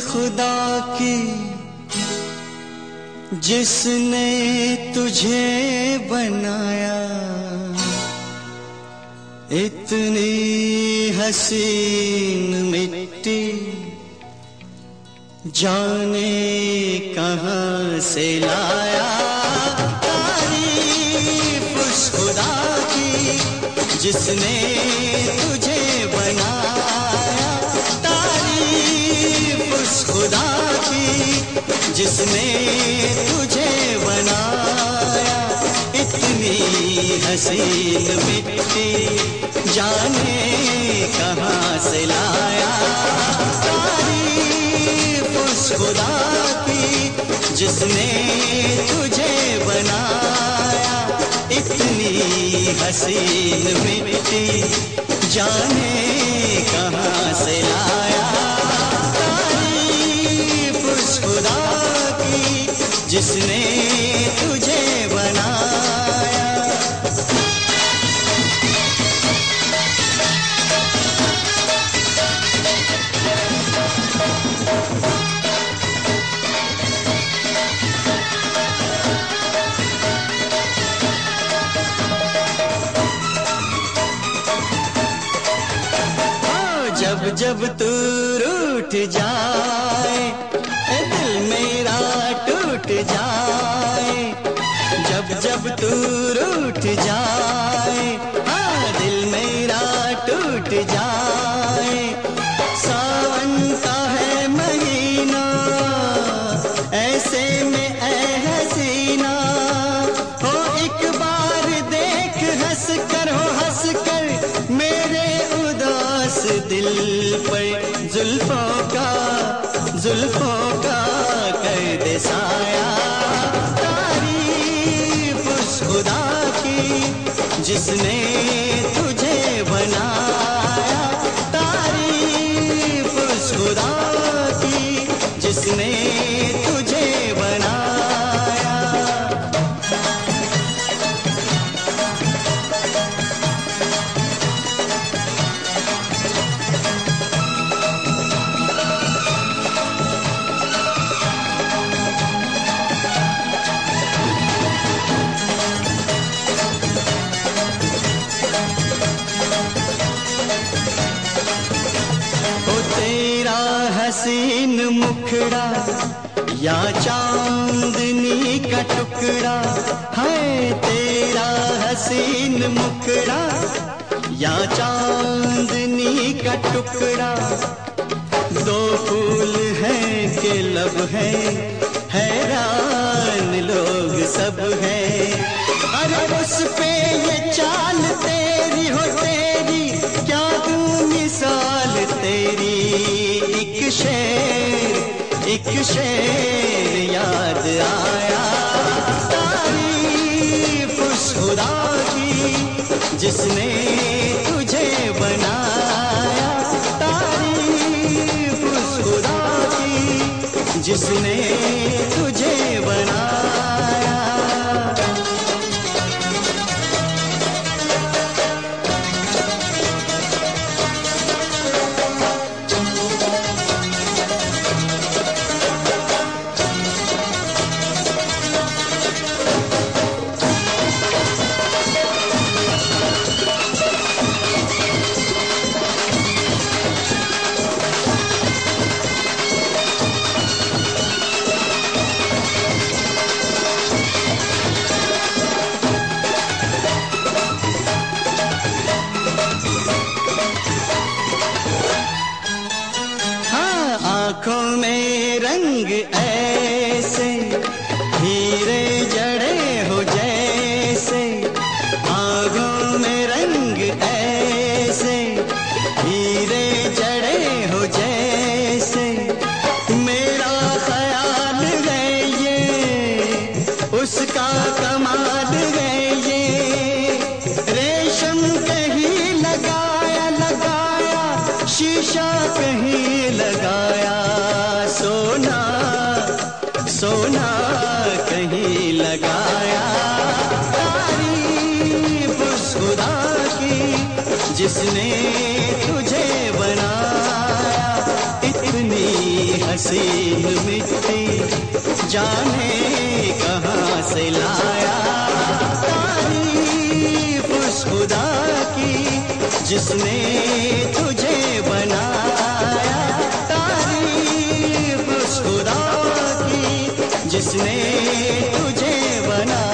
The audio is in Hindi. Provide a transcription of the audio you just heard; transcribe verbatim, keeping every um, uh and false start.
खुदा की जिसने तुझे बनाया, इतनी हसीन मिट्टी जाने कहाँ से लाया। तारीफ उस खुदा की जिसने तुझे बनाया, तारीफ उस खुदा की जिसने तुझे बनाया, इतनी हसीन मिट्टी जाने कहाँ से लाया। तारीफ उस खुदा की जिसने तुझे बनाया, इतनी हसीन मिट्टी जाने कहाँ से लाया। तारीफ उस खुदा की जिसने तुझे बनाया। जब जब तू रूठ जाए, दिल मेरा टूट जाए। जब जब तू रूठ जाए, हाँ दिल मेरा टूट जाए। सावन का है महीना, ऐसे में ऐ हसीना, हो एक बार देख हंस कर, हो हंस कर मेरे उदास दिल पर जुल्फों का जुल्फों का कर दे साया। तारीफ उस खुदा की जिसने तुझे बनाया, तारीफ उस खुदा की जिसने तुझे बनाया। हसीन मुखड़ा या चांदनी का टुकड़ा है, तेरा हसीन मुखड़ा या चांदनी का टुकड़ा। दो फूल हैं के लब है, हैरान लोग सब हैं। अरे उस पे ये चाल तेरी हो तेरी, क्या तू मिसाल तेरी। एक शेर एक शेर याद आया। तारीफ उस खुदा की जिसने तुझे बनाया, तारीफ उस खुदा की जिसने तुझे बनाया। आँखों में रंग ऐसे हीरे जड़े हो जैसे, आँखों में रंग ऐसे हीरे जड़े हो जैसे। मेरा ख्याल है ये उसका कमाल है ये, रेशम कहीं लगाया लगाया, शीशा कहीं लगाया, सोना सोना कहीं लगाया। तारीफ उस खुदा की जिसने तुझे बनाया, इतनी हसीन मिट्टी जाने कहाँ से लाया। तारीफ उस खुदा की जिसने तुझे बनाया, तारीफ उस खुदा की जिसने तुझे बनाया।